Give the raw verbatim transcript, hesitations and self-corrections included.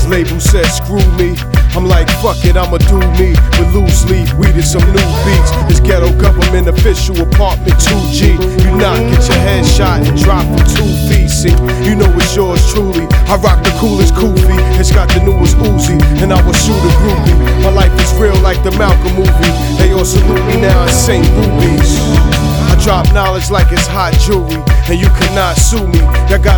Label said screw me, I'm like fuck it, I'ma do me. With loose leaf, weed and some new beats. This ghetto government official apartment two G. You knock, get your head shot and drop for two feet. See, you know it's yours truly. I rock the coolest kufi, it's got the newest Uzi, and I will shoot a groupie. My life is real like the Malcolm movie. They all salute me now in Saint Rubies. I drop knowledge like it's hot jewelry, and you cannot sue me. Y'all got